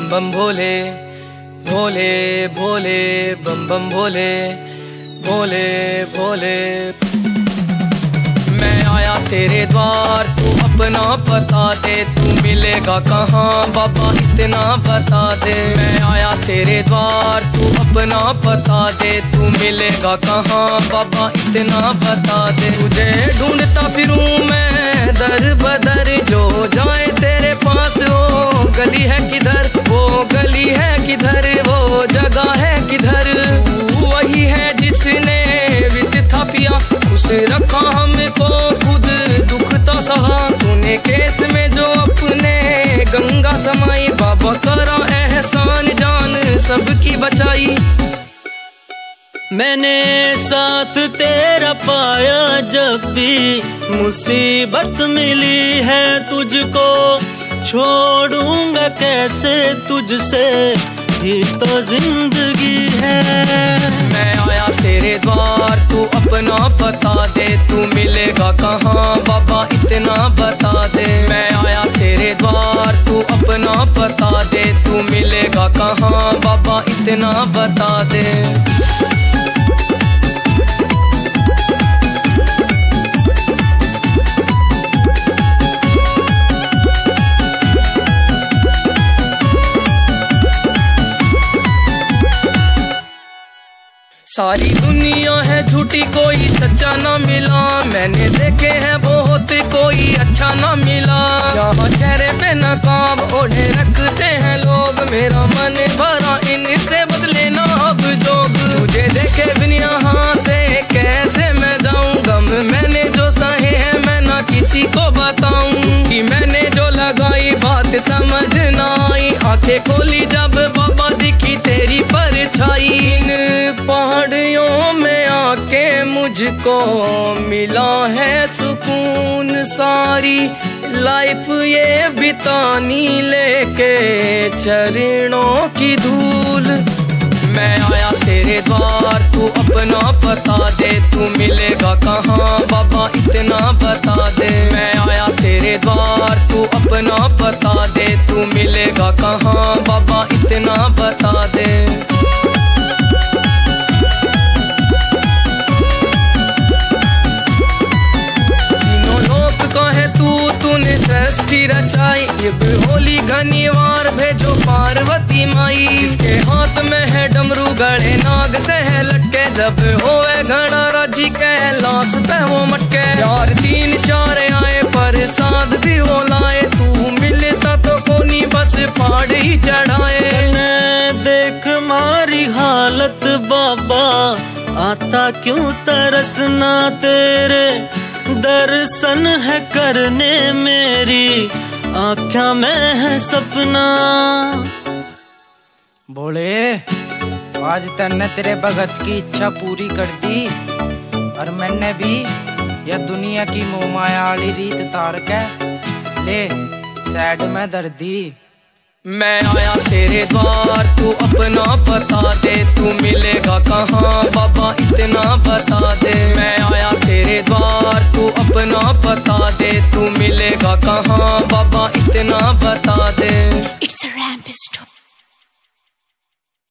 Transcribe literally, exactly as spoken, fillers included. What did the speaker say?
बम भोले भोले भोले बम बम भोले भोले भोले। मैं आया तेरे द्वार तू अपना बता दे, तू मिलेगा कहाँ बाबा इतना बता दे। मैं आया तेरे द्वार तू अपना बता दे, तू मिलेगा कहाँ बाबा इतना बता दे। तुझे ढूंढता फिरूं मैं दर बदर, जो जाए तेरे पास वो गली है किधर, वो गली है किधर, वो जगह है किधर। वही है जिसने विष था पिया, उस रखा हमको खुद दुख तो सहा। तूने केस में जो अपने गंगा समाई, बाबा करा एहसान जान सबकी बचाई। मैंने साथ तेरा पाया जब भी मुसीबत मिली है तुझको, छोड़ूंगा कैसे तुझसे ही तो जिंदगी है। मैं आया तेरे द्वार तू अपना बता दे, तू मिलेगा कहाँ बाबा इतना बता दे। मैं आया तेरे द्वार तू अपना बता दे, तू मिलेगा कहाँ बाबा इतना बता दे। सारी दुनिया है झूठी कोई सच्चा ना मिला, मैंने देखे हैं बहुत कोई अच्छा ना मिला। यहाँ चेहरे पे नकाब ओढ़े रखते हैं लोग, मेरा मन भरा इनसे बस लेना अब जोग। तुझे देखे बिन यहाँ से कैसे मैं जाऊँ, गम मैंने जो सहे हैं मैं ना किसी को बताऊँ। कि मैंने जो लगाई बात समझ ना आई, आंखें खोली जब बाबा दिखी तेरी परछाई। इन पहाड़ियों में आके मुझको मिला है सुकून, सारी लाइफ ये बितानी लेके चरणों की धूल। मैं आया तेरे द्वार तू अपना बता दे, तू मिलेगा कहाँ बाबा इतना बता दे। मैं आया तेरे द्वार तू अपना बता दे, तू मिलेगा कहाँ बाबा इतना बता दे। तूने सृष्टि रचाई, अब होली घनीवार भेजो पार्वती माई। इसके हाथ में है डमरू गड़े नाग से है लटके, जब होवे घड़ा राजी कैलाश पे वो मटके। यार तीन चार आए पर साध भी वो लाए, तू मिलता तो कोनी बस पहाड़ ही चढ़ाए। देख मारी हालत बाबा, आता क्यों तरसना तेरे दर्शन है करने मेरी आँखों में है सपना। भोले आज तन्ने तेरे भगत की इच्छा पूरी कर दी, और मैंने भी यह दुनिया की मोह माया वाली रीत तार के ले साइड में दर्दी। मैं आया तेरे द्वार तू अपना बता दे, तू मिलेगा कहाँ बाबा इतना बता दे। मैं आया तेरे द्वार तू अपना बता दे, तू मिलेगा कहाँ बाबा इतना बता